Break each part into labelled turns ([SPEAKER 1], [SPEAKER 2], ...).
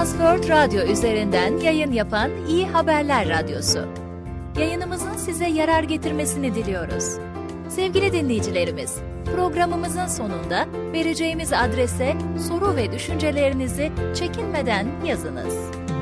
[SPEAKER 1] Transworld Radyo üzerinden yayın yapan İyi Haberler Radyosu. Yayınımızın size yarar getirmesini diliyoruz. Sevgili dinleyicilerimiz, programımızın sonunda vereceğimiz adrese soru ve düşüncelerinizi çekinmeden yazınız.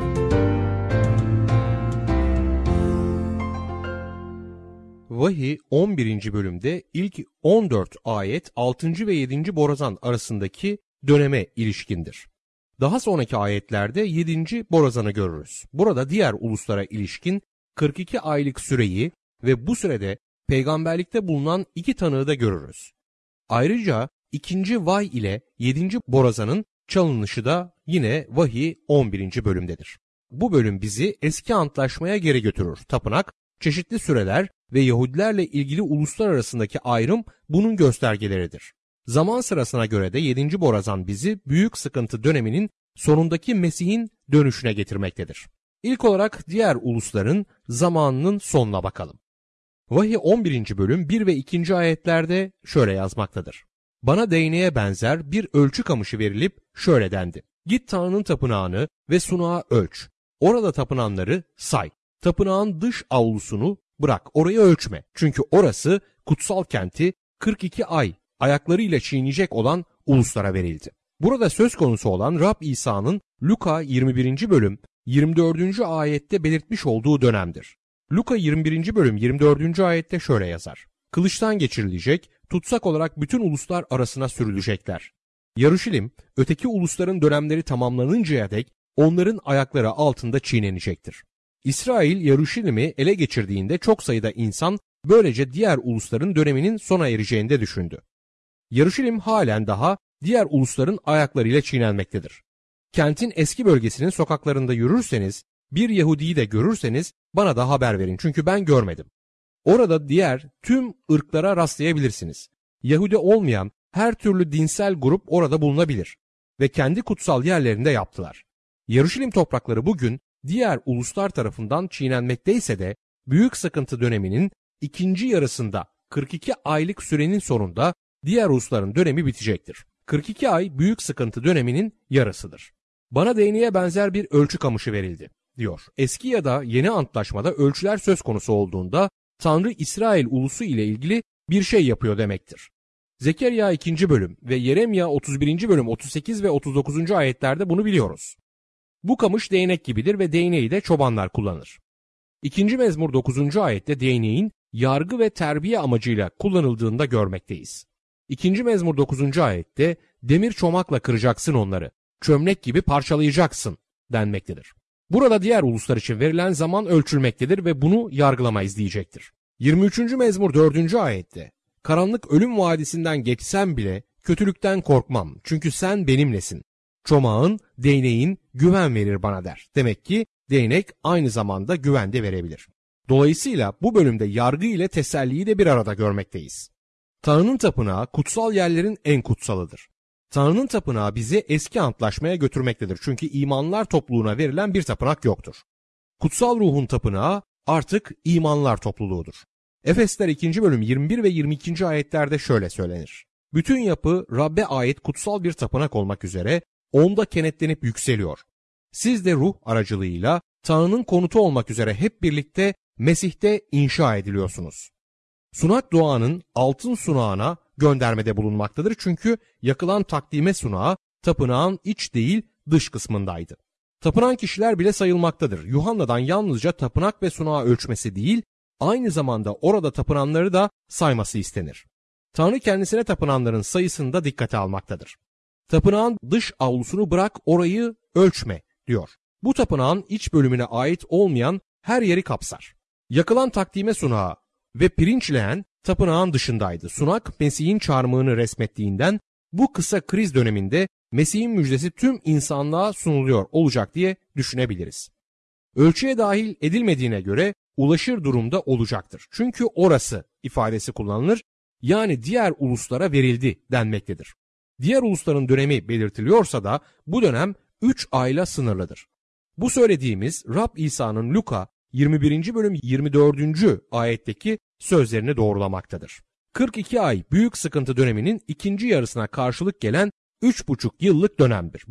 [SPEAKER 2] Vahiy 11. bölümde ilk 14 ayet 6. ve 7. borazan arasındaki döneme ilişkindir. Daha sonraki ayetlerde 7. borazanı görürüz. Burada diğer uluslara ilişkin 42 aylık süreyi ve bu sürede peygamberlikte bulunan 2 tanığı da görürüz. Ayrıca 2. vay ile 7. borazanın çalınışı da yine Vahiy 11. bölümdedir. Bu bölüm bizi eski antlaşmaya geri götürür. Tapınak, çeşitli süreler ve Yahudilerle ilgili uluslar arasındaki ayrım bunun göstergeleridir. Zaman sırasına göre de 7. borazan bizi büyük sıkıntı döneminin sonundaki Mesih'in dönüşüne getirmektedir. İlk olarak diğer ulusların zamanının sonuna bakalım. Vahiy 11. bölüm 1 ve 2. ayetlerde şöyle yazmaktadır. Bana değneğe benzer bir ölçü kamışı verilip şöyle dendi. Git Tanrı'nın tapınağını ve sunağı ölç. Orada tapınanları say. Tapınağın dış avlusunu bırak, orayı ölçme. Çünkü orası kutsal kenti 42 ay ayaklarıyla çiğneyecek olan uluslara verildi. Burada söz konusu olan Rab İsa'nın Luka 21. bölüm 24. ayette belirtmiş olduğu dönemdir. Luka 21. bölüm 24. ayette şöyle yazar. Kılıçtan geçirilecek, tutsak olarak bütün uluslar arasına sürülecekler. Yaruşilim, öteki ulusların dönemleri tamamlanıncaya dek onların ayakları altında çiğnenecektir. İsrail Yaruşilim'i ele geçirdiğinde çok sayıda insan böylece diğer ulusların döneminin sona ereceğini de düşündü. Yaruşilim halen daha diğer ulusların ayaklarıyla çiğnenmektedir. Kentin eski bölgesinin sokaklarında yürürseniz, bir Yahudi'yi de görürseniz bana da haber verin çünkü ben görmedim. Orada diğer tüm ırklara rastlayabilirsiniz. Yahudi olmayan her türlü dinsel grup orada bulunabilir ve kendi kutsal yerlerinde yaptılar. Yaruşilim toprakları bugün diğer uluslar tarafından çiğnenmekteyse de büyük sıkıntı döneminin ikinci yarısında 42 aylık sürenin sonunda diğer ulusların dönemi bitecektir. 42 ay büyük sıkıntı döneminin yarısıdır. Bana değneğe benzer bir ölçü kamışı verildi, diyor. Eski ya da yeni antlaşmada ölçüler söz konusu olduğunda Tanrı İsrail ulusu ile ilgili bir şey yapıyor demektir. Zekeriya 2. bölüm ve Yeremya 31. bölüm 38 ve 39. ayetlerde bunu biliyoruz. Bu kamış değnek gibidir ve değneği de çobanlar kullanır. 2. mezmur 9. ayette değneğin yargı ve terbiye amacıyla kullanıldığında görmekteyiz. 2. mezmur 9. ayette demir çomakla kıracaksın onları, çömlek gibi parçalayacaksın denmektedir. Burada diğer uluslar için verilen zaman ölçülmektedir ve bunu yargılama izleyecektir. 23. mezmur 4. ayette karanlık ölüm vadisinden geçsem bile kötülükten korkmam çünkü sen benimlesin. Çomağın, değneğin güven verir bana der. Demek ki değnek aynı zamanda güven de verebilir. Dolayısıyla bu bölümde yargı ile teselliyi de bir arada görmekteyiz. Tanrı'nın tapınağı kutsal yerlerin en kutsalıdır. Tanrı'nın tapınağı bizi eski antlaşmaya götürmektedir. Çünkü imanlar topluluğuna verilen bir tapınak yoktur. Kutsal ruhun tapınağı artık imanlar topluluğudur. Efesler 2. bölüm 21 ve 22. ayetlerde şöyle söylenir. Bütün yapı Rab'be ait kutsal bir tapınak olmak üzere onda kenetlenip yükseliyor. Siz de ruh aracılığıyla Tanrı'nın konutu olmak üzere hep birlikte Mesih'te inşa ediliyorsunuz. Sunak duanın altın sunağına göndermede bulunmaktadır çünkü yakılan takdime sunağı tapınağın iç değil dış kısmındaydı. Tapınan kişiler bile sayılmaktadır. Yuhanna'dan yalnızca tapınak ve sunağı ölçmesi değil, aynı zamanda orada tapınanları da sayması istenir. Tanrı kendisine tapınanların sayısını da dikkate almaktadır. Tapınağın dış avlusunu bırak orayı ölçme diyor. Bu tapınağın iç bölümüne ait olmayan her yeri kapsar. Yakılan takdime sunağı ve pirinç leğen tapınağın dışındaydı. Sunak Mesih'in çarmıhını resmettiğinden bu kısa kriz döneminde Mesih'in müjdesi tüm insanlığa sunuluyor olacak diye düşünebiliriz. Ölçüye dahil edilmediğine göre ulaşır durumda olacaktır. Çünkü orası ifadesi kullanılır, yani diğer uluslara verildi denmektedir. Diğer ulusların dönemi belirtiliyorsa da bu dönem 3 ayla sınırlıdır. Bu söylediğimiz Rab İsa'nın Luka 21. bölüm 24. ayetteki sözlerini doğrulamaktadır. 42 ay büyük sıkıntı döneminin ikinci yarısına karşılık gelen 3,5 yıllık dönemdir. Bu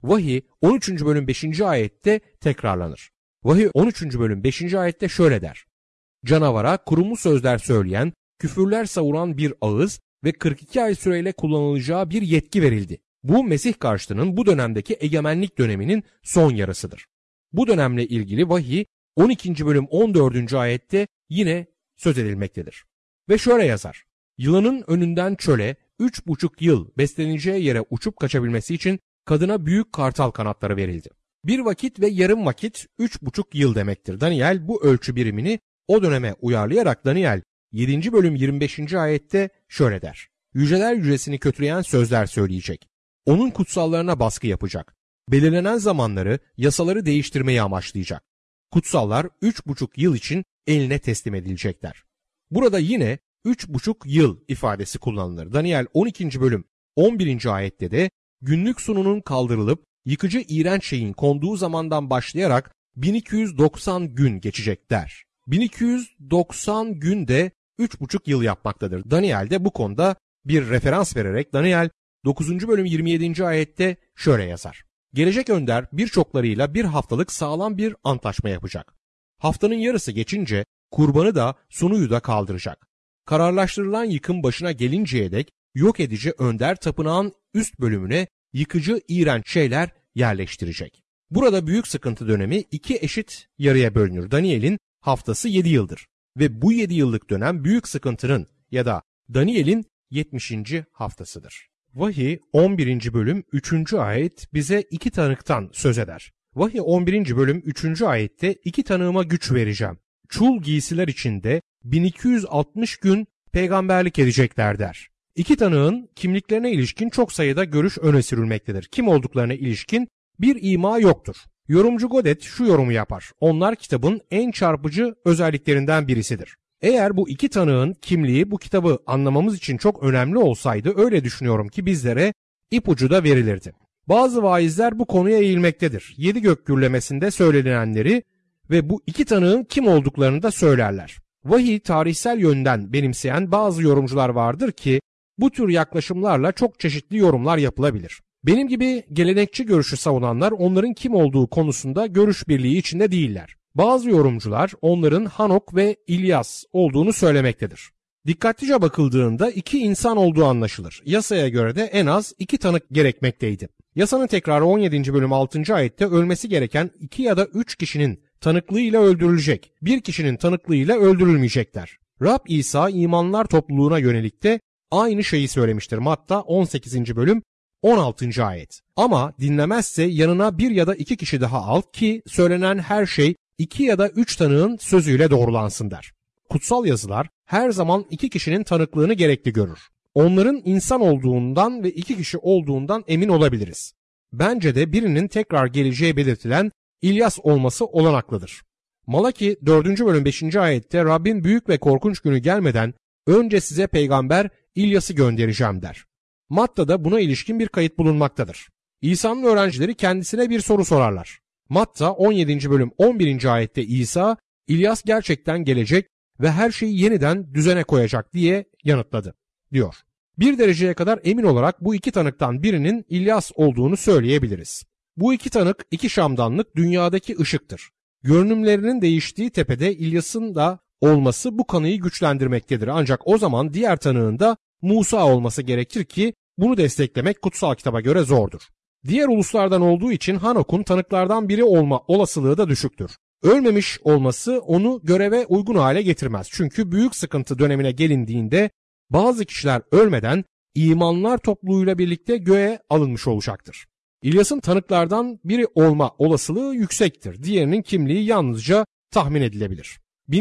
[SPEAKER 2] Vahiy 13. bölüm 5. ayette tekrarlanır. Vahiy 13. bölüm 5. ayette şöyle der. Canavara kurumlu sözler söyleyen, küfürler savuran bir ağız ve 42 ay süreyle kullanılacağı bir yetki verildi. Bu Mesih karşıtının bu dönemdeki egemenlik döneminin son yarısıdır. Bu dönemle ilgili vahiy 12. bölüm 14. ayette yine söz edilmektedir. Ve şöyle yazar. Yılanın önünden çöle 3,5 yıl besleneceği yere uçup kaçabilmesi için kadına büyük kartal kanatları verildi. Bir vakit ve yarım vakit 3,5 yıl demektir. Daniel bu ölçü birimini o döneme uyarlayarak Daniel 7. bölüm 25. ayette şöyle der. Yüceler yücesini kötüleyen sözler söyleyecek. Onun kutsallarına baskı yapacak. Belirlenen zamanları, yasaları değiştirmeyi amaçlayacak. Kutsallar 3,5 yıl için eline teslim edilecekler. Burada yine 3,5 yıl ifadesi kullanılır. Daniel 12. bölüm 11. ayette de günlük sununun kaldırılıp yıkıcı iğrenç şeyin konduğu zamandan başlayarak 1290 gün geçecek der. 1290 günde 3,5 yıl yapmaktadır. Daniel de bu konuda bir referans vererek Daniel 9. bölüm 27. ayette şöyle yazar. Gelecek önder birçoklarıyla bir haftalık sağlam bir antlaşma yapacak. Haftanın yarısı geçince kurbanı da sunuyu da kaldıracak. Kararlaştırılan yıkım başına gelinceye dek yok edici önder tapınağın üst bölümüne yıkıcı iğrenç şeyler yerleştirecek. Burada büyük sıkıntı dönemi iki eşit yarıya bölünür. Daniel'in haftası 7 yıldır ve bu 7 yıllık dönem büyük sıkıntının ya da Daniel'in 70. haftasıdır. Vahiy 11. bölüm 3. ayet bize iki tanıktan söz eder. Vahiy 11. bölüm 3. ayette iki tanığıma güç vereceğim. Çul giysiler içinde 1260 gün peygamberlik edecekler der. İki tanığın kimliklerine ilişkin çok sayıda görüş öne sürülmektedir. Kim olduklarına ilişkin bir ima yoktur. Yorumcu Godet şu yorumu yapar. Onlar kitabın en çarpıcı özelliklerinden birisidir. Eğer bu iki tanığın kimliği bu kitabı anlamamız için çok önemli olsaydı öyle düşünüyorum ki bizlere ipucu da verilirdi. Bazı vaizler bu konuya eğilmektedir. 7 gök gürlemesinde söylenenleri ve bu iki tanığın kim olduklarını da söylerler. Vahiy tarihsel yönden benimseyen bazı yorumcular vardır ki bu tür yaklaşımlarla çok çeşitli yorumlar yapılabilir. Benim gibi gelenekçi görüşü savunanlar onların kim olduğu konusunda görüş birliği içinde değiller. Bazı yorumcular onların Hanok ve İlyas olduğunu söylemektedir. Dikkatlice bakıldığında iki insan olduğu anlaşılır. Yasaya göre de en az 2 tanık gerekmekteydi. Yasanın tekrarı 17. bölüm 6. ayette ölmesi gereken 2 ya da 3 kişinin tanıklığıyla öldürülecek, bir kişinin tanıklığıyla öldürülmeyecekler. Rab İsa imanlar topluluğuna yönelik de aynı şeyi söylemiştir. Matta 18. bölüm 16. ayet. Ama dinlemezse yanına 1 ya da 2 kişi daha al ki söylenen her şey 2 ya da 3 tanığın sözüyle doğrulansın der. Kutsal yazılar her zaman 2 kişinin tanıklığını gerekli görür. Onların insan olduğundan ve 2 kişi olduğundan emin olabiliriz. Bence de birinin tekrar geleceği belirtilen İlyas olması olanaklıdır. Malaki 4. bölüm 5. ayette Rabbin büyük ve korkunç günü gelmeden önce size peygamber İlyas'ı göndereceğim der. Matta'da buna ilişkin bir kayıt bulunmaktadır. İsa'nın öğrencileri kendisine bir soru sorarlar. Matta 17. bölüm 11. ayette İsa, İlyas gerçekten gelecek ve her şeyi yeniden düzene koyacak diye yanıtladı, diyor. Bir dereceye kadar emin olarak bu iki tanıktan birinin İlyas olduğunu söyleyebiliriz. Bu iki tanık iki şamdanlık dünyadaki ışıktır. Görünümlerinin değiştiği tepede İlyas'ın da olması bu kanıyı güçlendirmektedir. Ancak o zaman diğer tanığın da Musa olması gerekir ki bunu desteklemek kutsal kitaba göre zordur. Diğer uluslardan olduğu için Hanok'un tanıklardan biri olma olasılığı da düşüktür. Ölmemiş olması onu göreve uygun hale getirmez. Çünkü büyük sıkıntı dönemine gelindiğinde bazı kişiler ölmeden imanlar topluluğuyla birlikte göğe alınmış olacaktır. İlyas'ın tanıklardan biri olma olasılığı yüksektir. Diğerinin kimliği yalnızca tahmin edilebilir.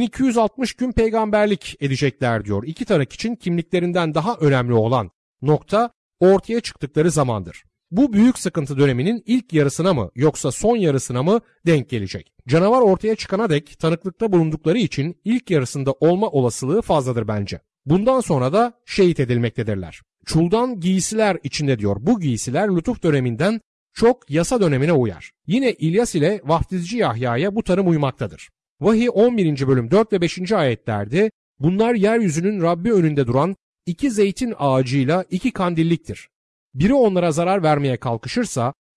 [SPEAKER 2] 1260 gün peygamberlik edecekler diyor. İki tanık için kimliklerinden daha önemli olan nokta ortaya çıktıkları zamandır. Bu büyük sıkıntı döneminin ilk yarısına mı yoksa son yarısına mı denk gelecek? Canavar ortaya çıkana dek tanıklıkta bulundukları için ilk yarısında olma olasılığı fazladır bence. Bundan sonra da şehit edilmektedirler. Çuldan giysiler içinde diyor. Bu giysiler lütuf döneminden çok yasa dönemine uyar. Yine İlyas ile vaftizci Yahya'ya bu tanım uymaktadır. Vahiy 11. bölüm 4 ve 5. ayetlerde bunlar yeryüzünün Rabbi önünde duran 2 zeytin ağacıyla 2 kandilliktir. Biri onlara zarar vermeye kalkışırsa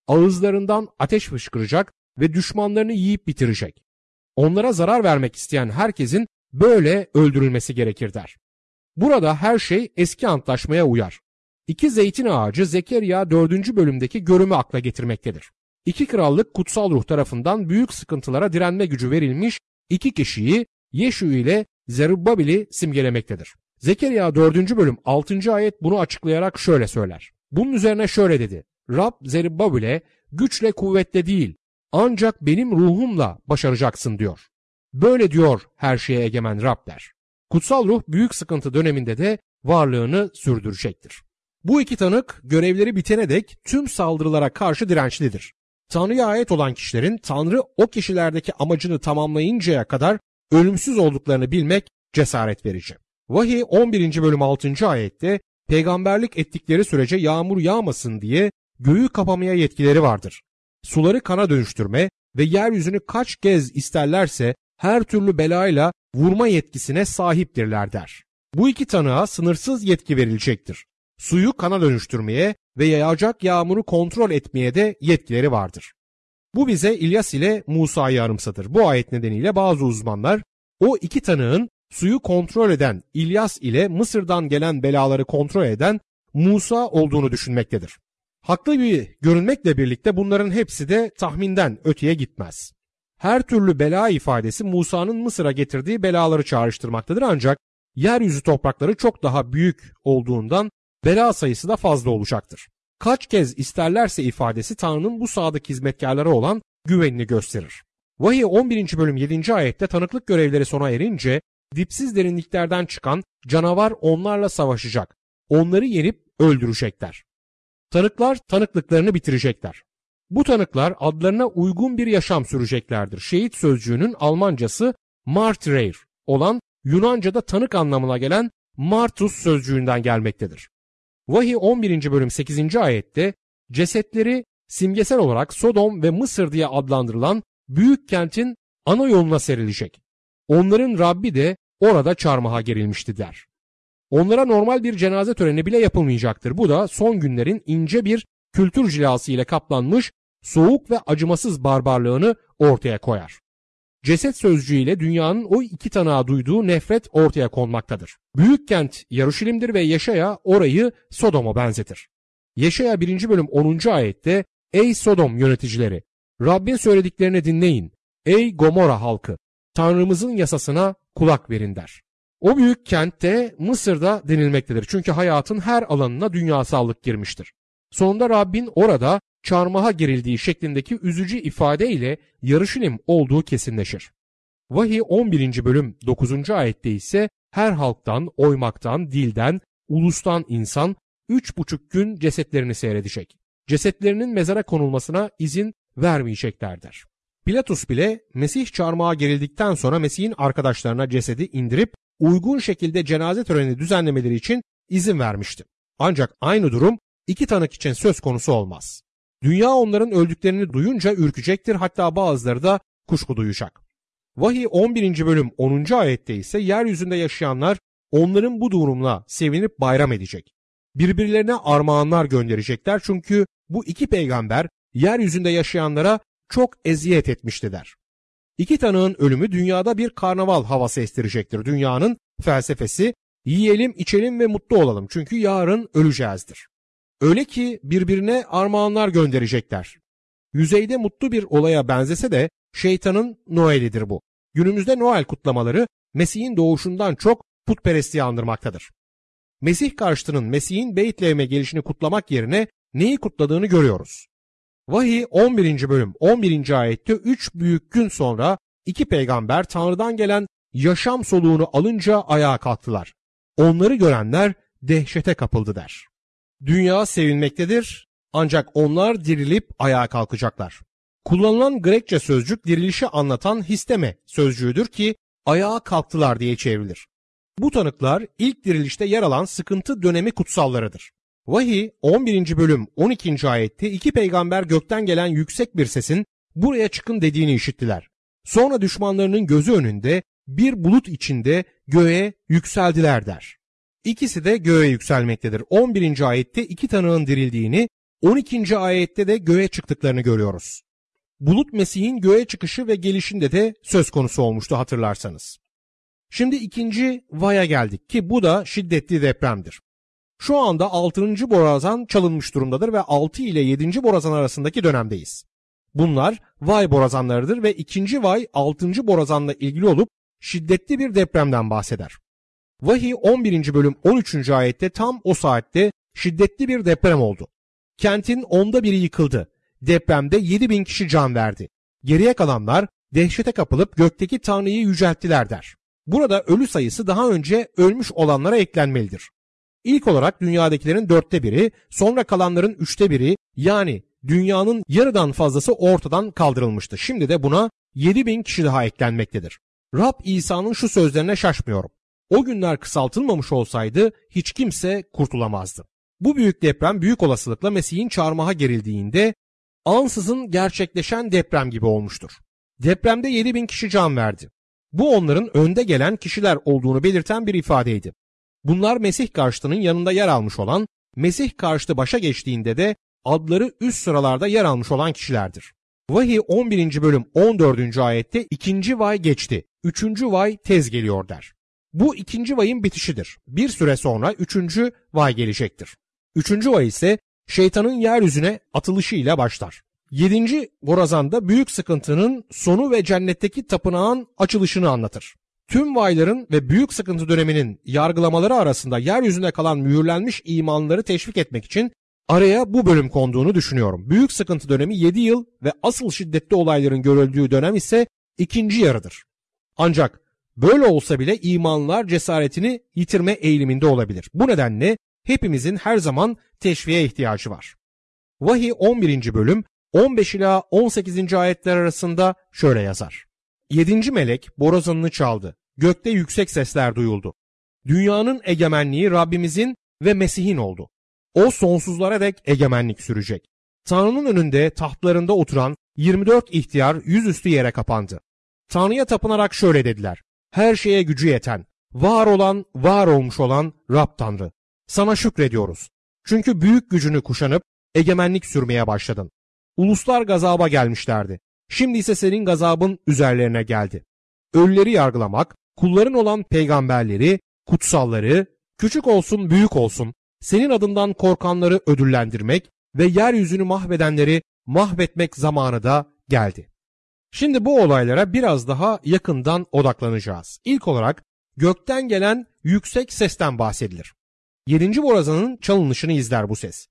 [SPEAKER 2] ağızlarından ateş fışkıracak ve düşmanlarını yiyip bitirecek. Onlara zarar vermek isteyen herkesin böyle öldürülmesi gerekir der. Burada her şey eski antlaşmaya uyar. 2 zeytin ağacı Zekeriya 4. bölümdeki görümü akla getirmektedir. 2 krallık kutsal ruh tarafından büyük sıkıntılara direnme gücü verilmiş 2 kişiyi Yeşu ile Zerubbabil'i simgelemektedir. Zekeriya 4. bölüm 6. ayet bunu açıklayarak şöyle söyler. Bunun üzerine şöyle dedi. Rab Zerubbabil'e güçle kuvvetle değil ancak benim ruhumla başaracaksın diyor. Böyle diyor her şeye egemen Rab der. Kutsal ruh büyük sıkıntı döneminde de varlığını sürdürecektir. Bu 2 tanık görevleri bitene dek tüm saldırılara karşı dirençlidir. Tanrı'ya ait olan kişilerin Tanrı o kişilerdeki amacını tamamlayıncaya kadar ölümsüz olduklarını bilmek cesaret verici. Vahiy 11. bölüm 6. ayette peygamberlik ettikleri sürece yağmur yağmasın diye göğü kapamaya yetkileri vardır. Suları kana dönüştürme ve yeryüzünü kaç kez isterlerse her türlü belayla vurma yetkisine sahiptirler der. Bu 2 tanığa sınırsız yetki verilecektir. Suyu kana dönüştürmeye ve yağacak yağmuru kontrol etmeye de yetkileri vardır. Bu bize İlyas ile Musa'yı anımsatır. Bu ayet nedeniyle bazı uzmanlar o 2 tanığın suyu kontrol eden İlyas ile Mısır'dan gelen belaları kontrol eden Musa olduğunu düşünmektedir. Haklı bir görünmekle birlikte bunların hepsi de tahminden öteye gitmez. Her türlü bela ifadesi Musa'nın Mısır'a getirdiği belaları çağrıştırmaktadır ancak yeryüzü toprakları çok daha büyük olduğundan bela sayısı da fazla olacaktır. Kaç kez isterlerse ifadesi Tanrı'nın bu sadık hizmetkarlara olan güvenini gösterir. Vahiy 11. bölüm 7. ayette tanıklık görevleri sona erince dipsiz derinliklerden çıkan canavar onlarla savaşacak. Onları yenip öldürecekler. Tanıklar tanıklıklarını bitirecekler. Bu tanıklar adlarına uygun bir yaşam süreceklerdir. Şehit sözcüğünün Almancası Martyr olan Yunanca'da tanık anlamına gelen Martus sözcüğünden gelmektedir. Vahiy 11. bölüm 8. ayette cesetleri simgesel olarak Sodom ve Mısır diye adlandırılan büyük kentin ana yoluna serilecek. Onların Rabbi de orada çarmıha gerilmişti der. Onlara normal bir cenaze töreni bile yapılmayacaktır. Bu da son günlerin ince bir kültür cilası ile kaplanmış soğuk ve acımasız barbarlığını ortaya koyar. Ceset sözcüğüyle dünyanın o 2 tanığa duyduğu nefret ortaya konmaktadır. Büyük kent Yaruşilim'dir ve Yeşaya orayı Sodom'a benzetir. Yeşaya 1. bölüm 10. ayette ey Sodom yöneticileri, Rabbin söylediklerini dinleyin. Ey Gomorra halkı, Tanrımızın yasasına kulak verin der. O büyük kentte Mısır'da denilmektedir. Çünkü hayatın her alanına dünyasallık girmiştir. Sonunda Rabbin orada çarmıha gerildiği şeklindeki üzücü ifadeyle Yaruşilim olduğu kesinleşir. Vahiy 11. bölüm 9. ayette ise her halktan, oymaktan, dilden, ulustan insan 3,5 gün cesetlerini seyredecek. Cesetlerinin mezara konulmasına izin vermeyeceklerdir. Pilatus bile Mesih çarmıha gerildikten sonra Mesih'in arkadaşlarına cesedi indirip uygun şekilde cenaze töreni düzenlemeleri için izin vermişti. Ancak aynı durum 2 tanık için söz konusu olmaz. Dünya onların öldüklerini duyunca ürkecektir, hatta bazıları da kuşku duyacak. Vahiy 11. bölüm 10. ayette ise yeryüzünde yaşayanlar onların bu durumla sevinip bayram edecek. Birbirlerine armağanlar gönderecekler çünkü bu 2 peygamber yeryüzünde yaşayanlara çok eziyet etmişti der. 2 tanığın ölümü dünyada bir karnaval havası estirecektir. Dünyanın felsefesi yiyelim, içelim ve mutlu olalım çünkü yarın öleceğizdir. Öyle ki birbirine armağanlar gönderecekler. Yüzeyde mutlu bir olaya benzese de şeytanın Noel'idir bu. Günümüzde Noel kutlamaları Mesih'in doğuşundan çok putperestliği andırmaktadır. Mesih karşıtının Mesih'in Beytlehem'e gelişini kutlamak yerine neyi kutladığını görüyoruz. Vahiy 11. bölüm 11. ayette 3 büyük gün sonra 2 peygamber Tanrı'dan gelen yaşam soluğunu alınca ayağa kalktılar. Onları görenler dehşete kapıldı der. Dünya sevinmektedir ancak onlar dirilip ayağa kalkacaklar. Kullanılan Grekçe sözcük dirilişi anlatan histeme sözcüğüdür ki ayağa kalktılar diye çevrilir. Bu tanıklar ilk dirilişte yer alan sıkıntı dönemi kutsallarıdır. Vahiy 11. bölüm 12. ayette 2 peygamber gökten gelen yüksek bir sesin buraya çıkın dediğini işittiler. Sonra düşmanlarının gözü önünde bir bulut içinde göğe yükseldiler der. İkisi de göğe yükselmektedir. 11. ayette 2 tanığın dirildiğini, 12. ayette de göğe çıktıklarını görüyoruz. Bulut Mesih'in göğe çıkışı ve gelişinde de söz konusu olmuştu hatırlarsanız. Şimdi ikinci vaya geldik ki bu da şiddetli depremdir. Şu anda 6. borazan çalınmış durumdadır ve 6 ile 7. borazan arasındaki dönemdeyiz. Bunlar vay borazanlarıdır ve ikinci vay 6. borazanla ilgili olup şiddetli bir depremden bahseder. Vahiy 11. bölüm 13. ayette tam o saatte şiddetli bir deprem oldu. Kentin 1/10'i yıkıldı. Depremde 7.000 kişi can verdi. Geriye kalanlar dehşete kapılıp gökteki Tanrı'yı yücelttiler der. Burada ölü sayısı daha önce ölmüş olanlara eklenmelidir. İlk olarak dünyadakilerin 1/4'i, sonra kalanların 1/3'i yani dünyanın yarıdan fazlası ortadan kaldırılmıştı. Şimdi de buna 7.000 kişi daha eklenmektedir. Rab İsa'nın şu sözlerine şaşmıyorum. O günler kısaltılmamış olsaydı hiç kimse kurtulamazdı. Bu büyük deprem büyük olasılıkla Mesih'in çarmıha gerildiğinde ansızın gerçekleşen deprem gibi olmuştur. Depremde 7.000 kişi can verdi. Bu onların önde gelen kişiler olduğunu belirten bir ifadeydi. Bunlar Mesih karşıtının yanında yer almış olan, Mesih karşıtı başa geçtiğinde de adları üst sıralarda yer almış olan kişilerdir. Vahiy 11. bölüm 14. ayette ikinci vay geçti, 3. vay tez geliyor der. Bu ikinci vayın bitişidir. Bir süre sonra 3. vay gelecektir. 3. vay ise şeytanın yeryüzüne atılışıyla başlar. 7. borazanda büyük sıkıntının sonu ve cennetteki tapınağın açılışını anlatır. Tüm vayların ve büyük sıkıntı döneminin yargılamaları arasında yeryüzünde kalan mühürlenmiş imanları teşvik etmek için araya bu bölüm konduğunu düşünüyorum. Büyük sıkıntı dönemi 7 yıl ve asıl şiddetli olayların görüldüğü dönem ise ikinci yarıdır. Ancak böyle olsa bile imanlar cesaretini yitirme eğiliminde olabilir. Bu nedenle hepimizin her zaman teşviğe ihtiyacı var. Vahiy 11. bölüm 15 ila 18. ayetler arasında şöyle yazar. 7. melek borazanını çaldı. Gökte yüksek sesler duyuldu. Dünyanın egemenliği Rabbimizin ve Mesih'in oldu. O sonsuzlara dek egemenlik sürecek. Tanrı'nın önünde tahtlarında oturan 24 ihtiyar yüzüstü yere kapandı. Tanrı'ya tapınarak şöyle dediler. Her şeye gücü yeten, var olan, var olmuş olan Rab Tanrı. Sana şükrediyoruz. Çünkü büyük gücünü kuşanıp egemenlik sürmeye başladın. Uluslar gazaba gelmişlerdi. Şimdi ise senin gazabın üzerlerine geldi. Ölüleri yargılamak, kulların olan peygamberleri, kutsalları, küçük olsun büyük olsun, senin adından korkanları ödüllendirmek ve yeryüzünü mahvedenleri mahvetmek zamanı da geldi. Şimdi bu olaylara biraz daha yakından odaklanacağız. İlk olarak gökten gelen yüksek sesten bahsedilir. 7. borazanın çalınışını izler bu ses.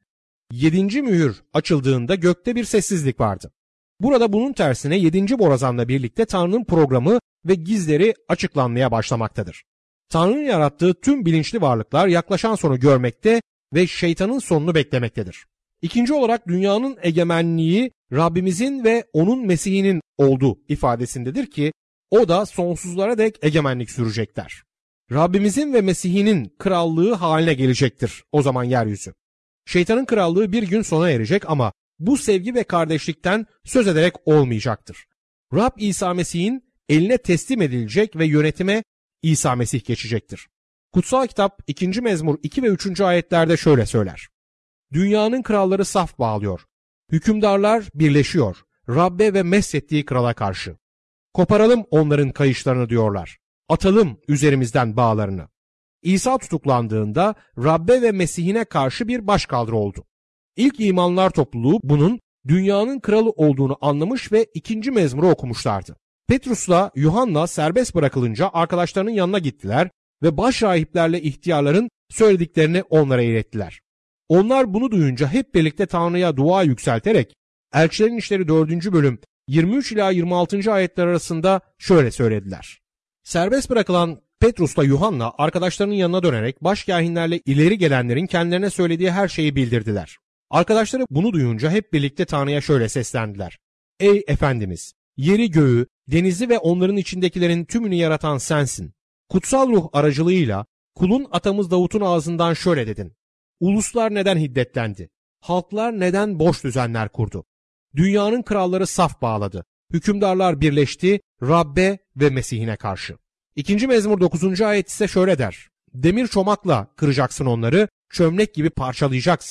[SPEAKER 2] 7. mühür açıldığında gökte bir sessizlik vardı. Burada bunun tersine 7. borazanla birlikte Tanrı'nın programı ve gizleri açıklanmaya başlamaktadır. Tanrı'nın yarattığı tüm bilinçli varlıklar yaklaşan sonu görmekte ve şeytanın sonunu beklemektedir. İkinci olarak dünyanın egemenliği Rabbimizin ve onun Mesih'inin olduğu ifadesindedir ki o da sonsuzlara dek egemenlik sürecekler. Rabbimizin ve Mesih'inin krallığı haline gelecektir o zaman yeryüzü. Şeytanın krallığı bir gün sona erecek ama bu sevgi ve kardeşlikten söz ederek olmayacaktır. Rab İsa Mesih'in eline teslim edilecek ve yönetime İsa Mesih geçecektir. Kutsal kitap 2. mezmur 2 ve 3. ayetlerde şöyle söyler. Dünyanın kralları saf bağlıyor. Hükümdarlar birleşiyor. Rabbe ve meslettiği krala karşı. Koparalım onların kayışlarını diyorlar. Atalım üzerimizden bağlarını. İsa tutuklandığında Rabbe ve Mesih'ine karşı bir başkaldırı oldu. İlk imanlar topluluğu bunun dünyanın kralı olduğunu anlamış ve 2. mezmuru okumuşlardı. Petrus'la Yuhanna serbest bırakılınca arkadaşlarının yanına gittiler ve başrahiplerle ihtiyarların söylediklerini onlara ilettiler. Onlar bunu duyunca hep birlikte Tanrı'ya dua yükselterek Elçilerin İşleri 4. bölüm 23 ila 26. ayetler arasında şöyle söylediler. Serbest bırakılan Petrus'la Yuhanna arkadaşlarının yanına dönerek başkâhinlerle ileri gelenlerin kendilerine söylediği her şeyi bildirdiler. Arkadaşları bunu duyunca hep birlikte Tanrı'ya şöyle seslendiler. Ey Efendimiz! Yeri göğü, denizi ve onların içindekilerin tümünü yaratan sensin. Kutsal ruh aracılığıyla kulun atamız Davut'un ağzından şöyle dedin. Uluslar neden hiddetlendi? Halklar neden boş düzenler kurdu? Dünyanın kralları saf bağladı. Hükümdarlar birleşti Rabbe ve Mesih'ine karşı. 2. mezmur 9. ayet ise şöyle der. Demir çomakla kıracaksın onları, çömlek gibi parçalayacaksın.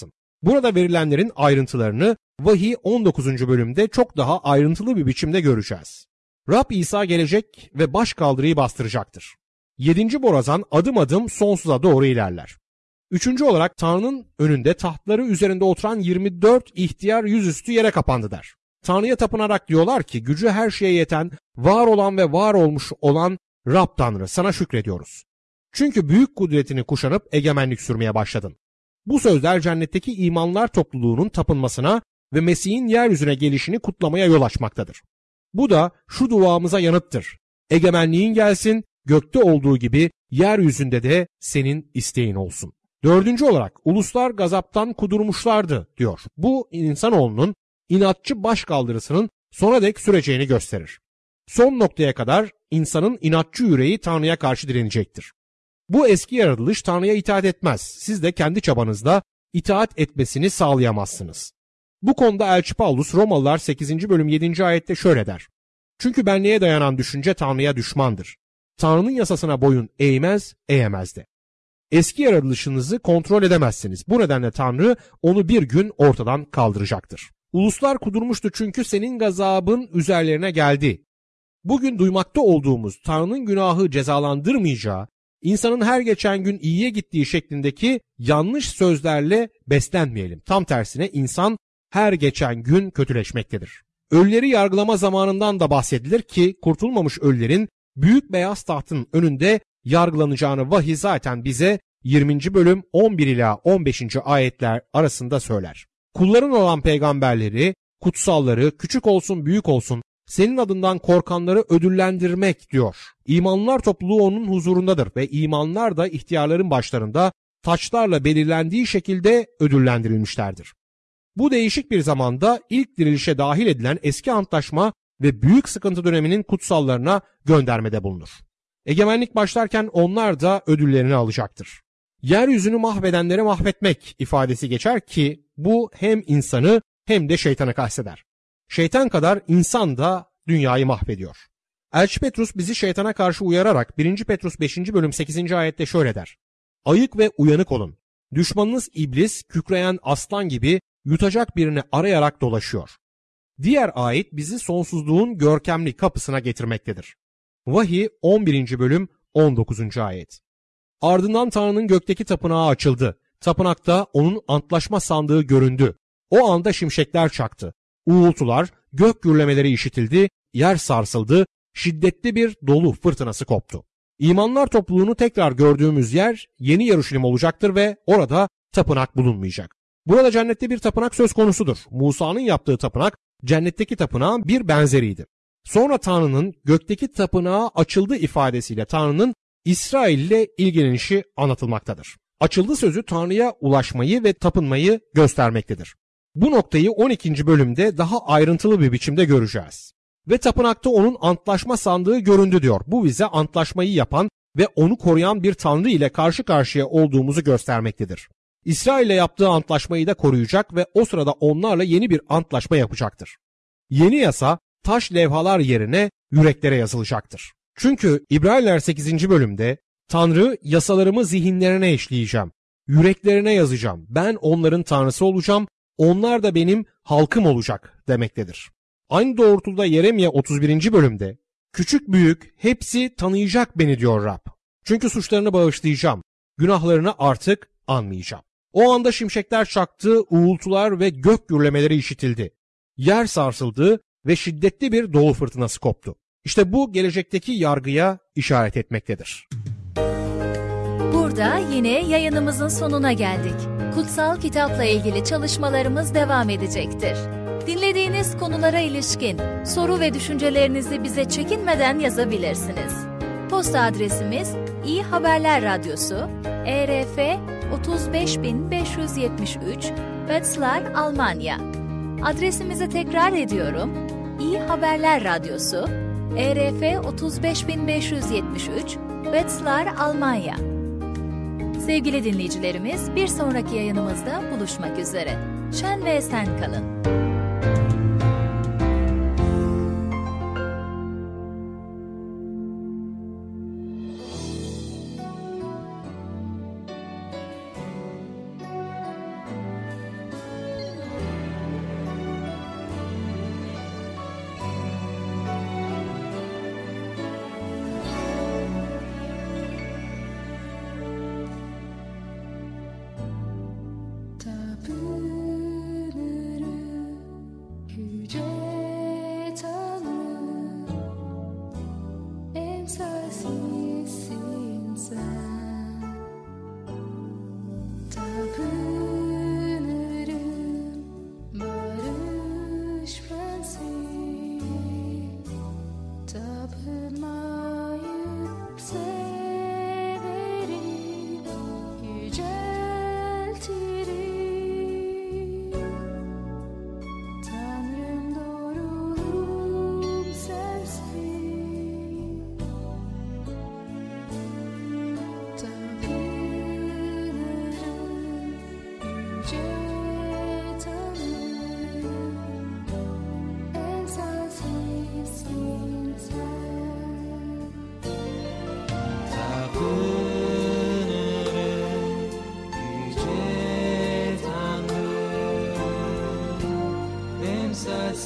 [SPEAKER 2] Burada verilenlerin ayrıntılarını Vahiy 19. bölümde çok daha ayrıntılı bir biçimde göreceğiz. Rab İsa gelecek ve başkaldırıyı bastıracaktır. 7. borazan adım adım sonsuza doğru ilerler. 3. olarak Tanrı'nın önünde tahtları üzerinde oturan 24 ihtiyar yüzüstü yere kapandı der. Tanrı'ya tapınarak diyorlar ki gücü her şeye yeten, var olan ve var olmuş olan Rab Tanrı, sana şükrediyoruz. Çünkü büyük kudretini kuşanıp egemenlik sürmeye başladın. Bu sözler cennetteki imanlar topluluğunun tapınmasına ve Mesih'in yeryüzüne gelişini kutlamaya yol açmaktadır. Bu da şu duamıza yanıttır. Egemenliğin gelsin, gökte olduğu gibi yeryüzünde de senin isteğin olsun. 4. olarak uluslar gazaptan kudurmuşlardı diyor. Bu insanoğlunun inatçı başkaldırısının sona dek süreceğini gösterir. Son noktaya kadar insanın inatçı yüreği Tanrı'ya karşı direnecektir. Bu eski yaratılış Tanrı'ya itaat etmez. Siz de kendi çabanızla itaat etmesini sağlayamazsınız. Bu konuda Elçi Paulus Romalılar 8. bölüm 7. ayette şöyle der. Çünkü benliğe dayanan düşünce Tanrı'ya düşmandır. Tanrı'nın yasasına boyun eğmez, eğemez de. Eski yaratılışınızı kontrol edemezsiniz. Bu nedenle Tanrı onu bir gün ortadan kaldıracaktır. Uluslar kudurmuştu çünkü senin gazabın üzerlerine geldi. Bugün duymakta olduğumuz Tanrı'nın günahı cezalandırmayacağı, insanın her geçen gün iyiye gittiği şeklindeki yanlış sözlerle beslenmeyelim. Tam tersine insan her geçen gün kötüleşmektedir. Ölüleri yargılama zamanından da bahsedilir ki kurtulmamış ölülerin büyük beyaz tahtın önünde yargılanacağını vahiy zaten bize 20. bölüm 11 ila 15. ayetler arasında söyler. Kulların olan peygamberleri, kutsalları, küçük olsun büyük olsun senin adından korkanları ödüllendirmek diyor. İmanlılar topluluğu onun huzurundadır ve imanlar da ihtiyarların başlarında taçlarla belirlendiği şekilde ödüllendirilmişlerdir. Bu değişik bir zamanda ilk dirilişe dahil edilen eski antlaşma ve büyük sıkıntı döneminin kutsallarına göndermede bulunur. Egemenlik başlarken onlar da ödüllerini alacaktır. Yeryüzünü mahvedenleri mahvetmek ifadesi geçer ki bu hem insanı hem de şeytanı kasteder. Şeytan kadar insan da dünyayı mahvediyor. Elçi Petrus bizi şeytana karşı uyararak 1. Petrus 5. bölüm 8. ayette şöyle der. Ayık ve uyanık olun. Düşmanınız iblis kükreyen aslan gibi yutacak birini arayarak dolaşıyor. Diğer ayet bizi sonsuzluğun görkemli kapısına getirmektedir. Vahiy 11. bölüm 19. ayet. Ardından Tanrı'nın gökteki tapınağı açıldı. Tapınakta onun antlaşma sandığı göründü. O anda şimşekler çaktı. Uğultular, gök gürlemeleri işitildi, yer sarsıldı, şiddetli bir dolu fırtınası koptu. İmanlar topluluğunu tekrar gördüğümüz yer Yeni Yeruşalim olacaktır ve orada tapınak bulunmayacak. Burada cennette bir tapınak söz konusudur. Musa'nın yaptığı tapınak cennetteki tapınağın bir benzeriydi. Sonra Tanrı'nın gökteki tapınağı açıldı ifadesiyle Tanrı'nın İsrail ile ilgilenişi anlatılmaktadır. Açıldı sözü Tanrı'ya ulaşmayı ve tapınmayı göstermektedir. Bu noktayı 12. bölümde daha ayrıntılı bir biçimde göreceğiz. Ve tapınakta onun antlaşma sandığı göründü diyor. Bu bize antlaşmayı yapan ve onu koruyan bir Tanrı ile karşı karşıya olduğumuzu göstermektedir. İsrail ile yaptığı antlaşmayı da koruyacak ve o sırada onlarla yeni bir antlaşma yapacaktır. Yeni yasa taş levhalar yerine yüreklere yazılacaktır. Çünkü İbraniler 8. bölümde Tanrı yasalarımı zihinlerine işleyeceğim, yüreklerine yazacağım, ben onların Tanrısı olacağım, onlar da benim halkım olacak demektedir. Aynı doğrultuda Yeremye 31. bölümde küçük büyük hepsi tanıyacak beni diyor Rab. Çünkü suçlarını bağışlayacağım, günahlarını artık anmayacağım. O anda şimşekler çaktı, uğultular ve gök gürlemeleri işitildi. Yer sarsıldı ve şiddetli bir dolu fırtınası koptu. İşte bu gelecekteki yargıya işaret etmektedir.
[SPEAKER 1] Burada yine yayınımızın sonuna geldik. Kutsal kitapla ilgili çalışmalarımız devam edecektir. Dinlediğiniz konulara ilişkin soru ve düşüncelerinizi bize çekinmeden yazabilirsiniz. Posta adresimiz İyi Haberler Radyosu, ERF 35573, Wetzlar, Almanya. Adresimizi tekrar ediyorum. İyi Haberler Radyosu, ERF 35573, Wetzlar, Almanya. Sevgili dinleyicilerimiz, bir sonraki yayınımızda buluşmak üzere. Şen ve esen kalın.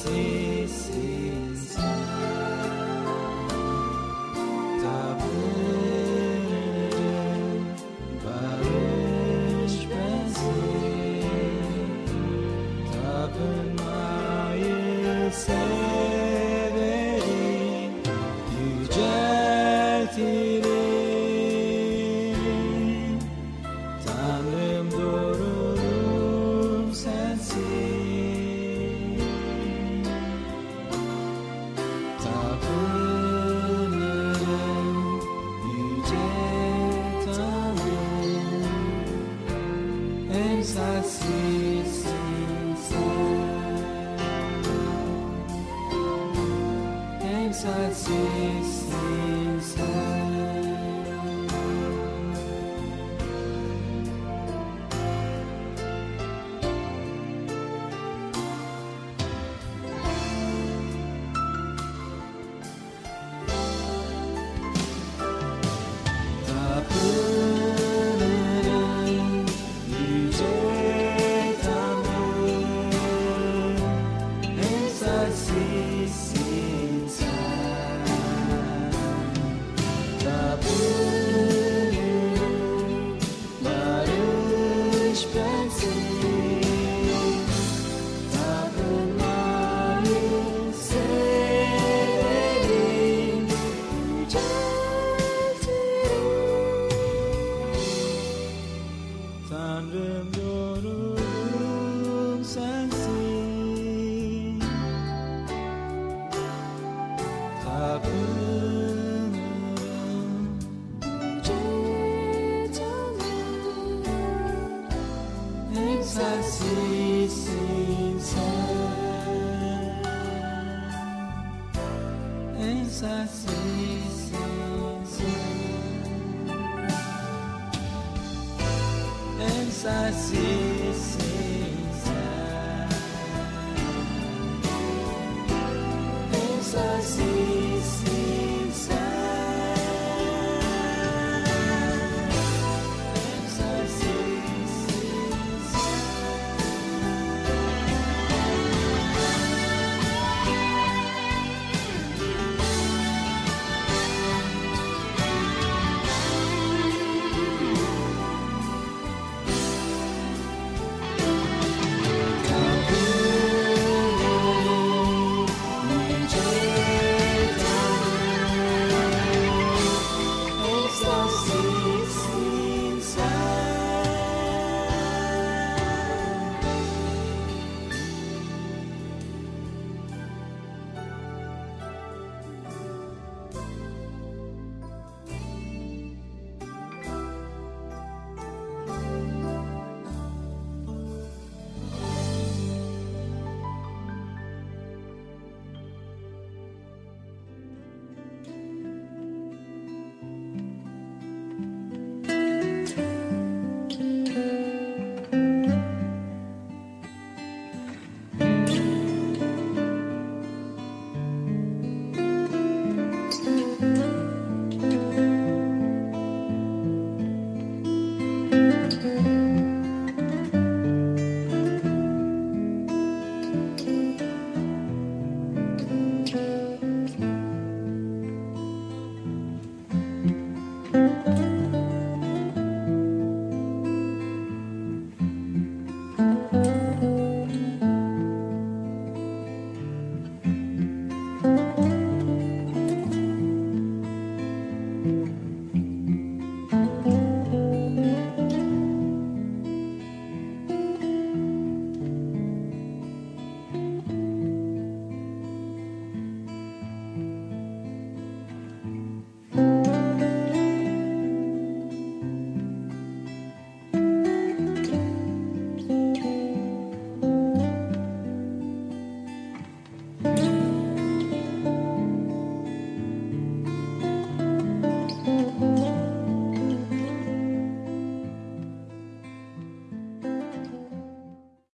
[SPEAKER 3] sensizsin sen. Tapınırım, barış bensin. Tapınmayı severim, yüceltirim. Tanrım doğruluğum sensin. Tapınırım, yüce Tanrım. Emsalsizsin sen. Emsalsizsin sen. Tapınırım, yüce Tanrım. Emsalsizsin sen. Tapınırım, barış bensin. Tapınmayı severim, yüceltirim. Tanrım doğruluğum sensin. Tapınırım, yüce Tanrım. Emsalsizsin sen. Emsalsizsin sen. Emsalsizsin